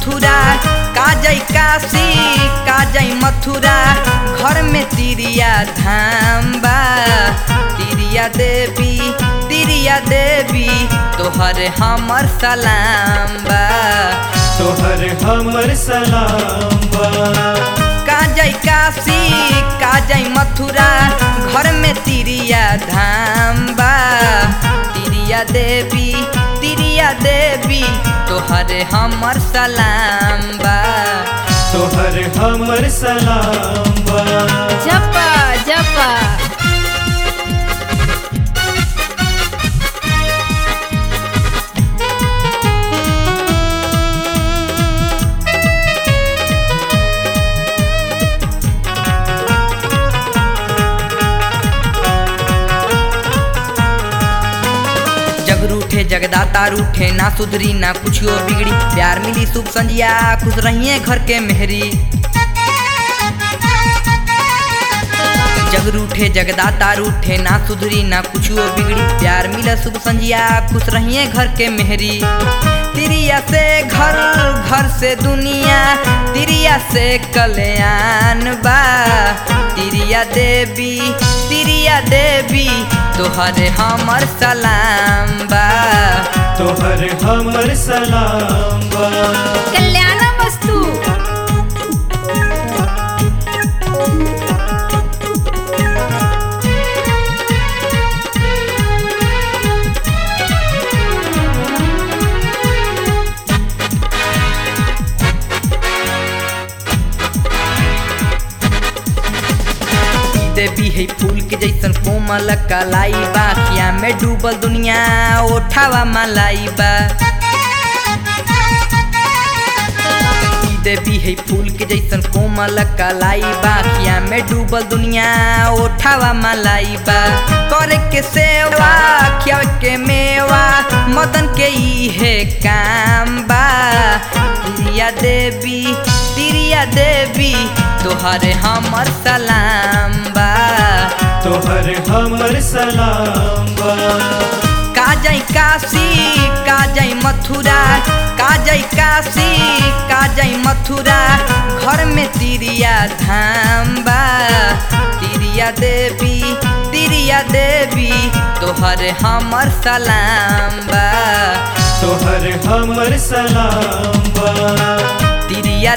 मथुरा का जाई काशी का जाई मथुरा घर में तिरिया धाम बा। तिरिया देवी तोहर हमर सलाम बा। तोहर हमर सलाम बा। का जाई काशी का जाई मथुरा घर में तिरिया धाम बा। तिरिया देवी तोहर हमर सलाम बा। तोहर हमर सलाम बा। जपा जपा जगरूठे जगदाता रूठे ना सुधरी ना कुछो बिगड़ी। प्यार मिली शुभ संजिया खुश रहिए घर के मेहरी। जगरूठे जगदाता रूठे ना सुधरी ना कुछो बिगड़ी। प्यार मिला शुभ संजिया खुश रहिए घर के मेहरी। तिरिया से घर घर से दुनिया तिरिया से कल्याण बा। तिरिया देवी तोहर हमर सलाम बा। तोहर हमर सलाम बा। कल्याण वस्तु देवी है फूल के जैसन कोमल कलाई बा। अखिया में डूबल दुनिया ओठावा मलाई बा। देवी है फूल के जैसन कोमल कलाई बा। अखिया में डूबल दुनिया ओठावा मलाई बा। करे के सेवा खियावे के मेवा मदन के इहे काम बा। तिरिया देवी तोहर हमर सलाम बा। तोहर हमर सलाम बा। का जाई काशी का जाई मथुरा का जाई काशी का जाई मथुरा घर में तिरिया धाम बा। तिरिया देवी तोहर हमर सलाम बा। तोहर हमर सलाम बा। तिरिया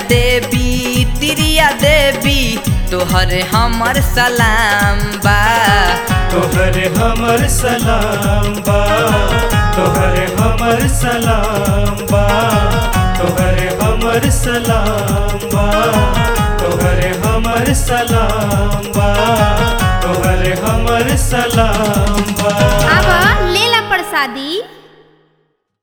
देवी तोहर हमर सलाम बा। तोहर हमर सलाम बा। तोहर हमर सलाम बा। तोहर हमर सलाम बा। तोहर हमर सलाम